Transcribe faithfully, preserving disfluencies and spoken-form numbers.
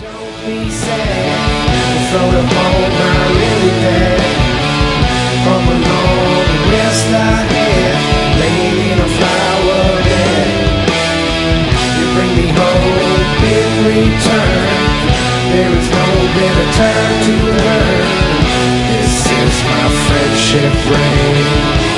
Don't be sad, the throat of home I really bad. From a long rest I had, laying in a flower bed. You bring me hope in return, there is no better time to learn. This is my friendship ring.